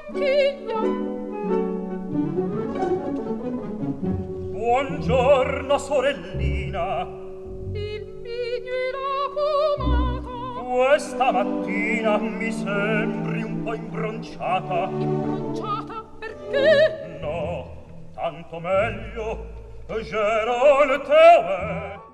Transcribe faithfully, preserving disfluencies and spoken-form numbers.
bottiglia. Buongiorno, sorellina. Il migno e la pomata. Questa mattina mi sembri un po' imbronciata. Imbronciata perché? No, tanto meglio. Je non te